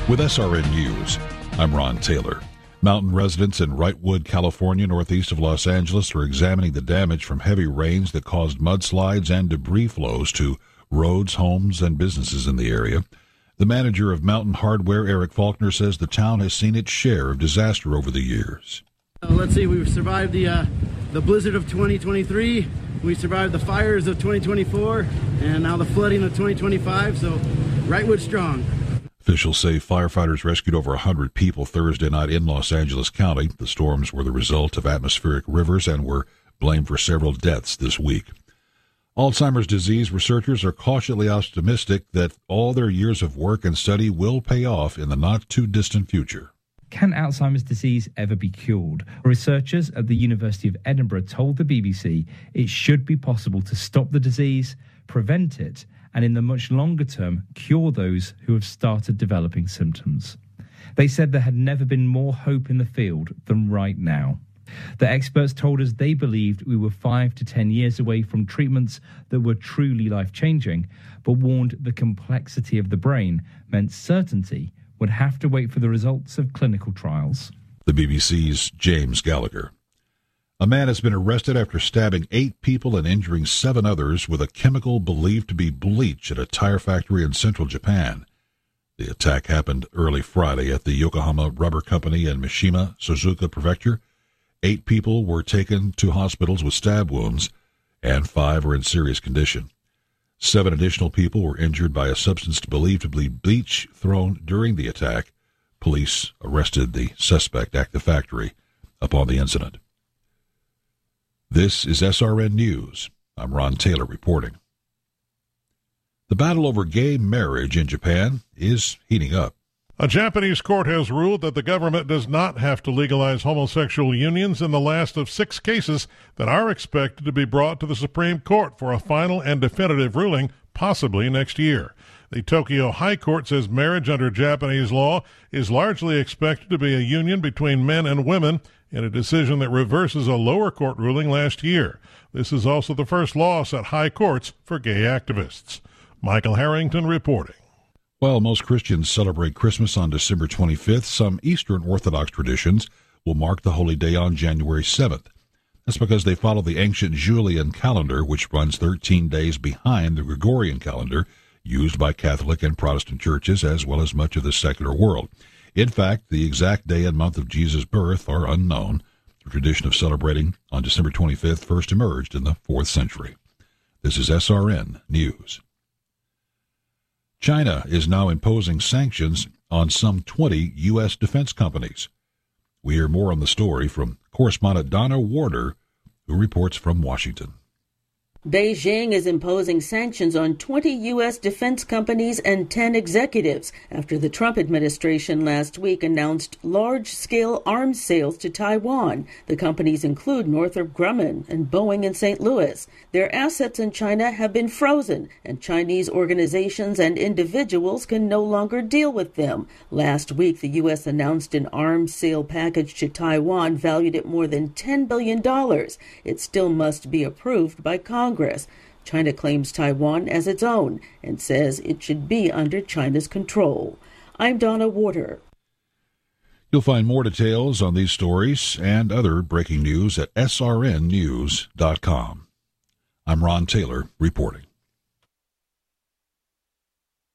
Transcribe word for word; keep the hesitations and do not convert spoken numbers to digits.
With S R N News, I'm Ron Taylor. Mountain residents in Wrightwood, California, northeast of Los Angeles, are examining the damage from heavy rains that caused mudslides and debris flows to roads, homes, and businesses in the area. The manager of Mountain Hardware, Eric Faulkner, says the town has seen its share of disaster over the years. Uh, let's see, we've survived the uh, the blizzard of twenty twenty-three, we survived the fires of twenty twenty-four, and now the flooding of twenty twenty-five, so Wrightwood strong. Officials say firefighters rescued over one hundred people Thursday night in Los Angeles County. The storms were the result of atmospheric rivers and were blamed for several deaths this week. Alzheimer's disease researchers are cautiously optimistic that all their years of work and study will pay off in the not-too-distant future. Can Alzheimer's disease ever be cured? Researchers at the University of Edinburgh told the B B C it should be possible to stop the disease, prevent it, and in the much longer term, cure those who have started developing symptoms. They said there had never been more hope in the field than right now. The experts told us they believed we were five to ten years away from treatments that were truly life-changing, but warned the complexity of the brain meant certainty would have to wait for the results of clinical trials. The B B C's James Gallagher. A man has been arrested after stabbing eight people and injuring seven others with a chemical believed to be bleach at a tire factory in central Japan. The attack happened early Friday at the Yokohama Rubber Company in Mishima, Suzuka Prefecture. Eight people were taken to hospitals with stab wounds, and five are in serious condition. Seven additional people were injured by a substance believed to be bleach thrown during the attack. Police arrested the suspect at the factory upon the incident. This is S R N News. I'm Ron Taylor reporting. The battle over gay marriage in Japan is heating up. A Japanese court has ruled that the government does not have to legalize homosexual unions in the last of six cases that are expected to be brought to the Supreme Court for a final and definitive ruling, possibly next year. The Tokyo High Court says marriage under Japanese law is largely expected to be a union between men and women in a decision that reverses a lower court ruling last year. This is also the first loss at high courts for gay activists. Michael Harrington reporting. While most Christians celebrate Christmas on December twenty-fifth, some Eastern Orthodox traditions will mark the holy day on January seventh. That's because they follow the ancient Julian calendar, which runs thirteen days behind the Gregorian calendar used by Catholic and Protestant churches, as well as much of the secular world. In fact, the exact day and month of Jesus' birth are unknown. The tradition of celebrating on December twenty-fifth first emerged in the fourth century. This is S R N News. China is now imposing sanctions on some twenty U S defense companies. We hear more on the story from correspondent Donna Warder, who reports from Washington. Beijing is imposing sanctions on twenty U S defense companies and ten executives after the Trump administration last week announced large-scale arms sales to Taiwan. The companies include Northrop Grumman and Boeing in Saint Louis. Their assets in China have been frozen, and Chinese organizations and individuals can no longer deal with them. Last week, the U S announced an arms sale package to Taiwan valued at more than ten billion dollars. It still must be approved by Congress. Congress. China claims Taiwan as its own and says it should be under China's control. I'm Donna Warder. You'll find more details on these stories and other breaking news at S R N news dot com. I'm Ron Taylor reporting.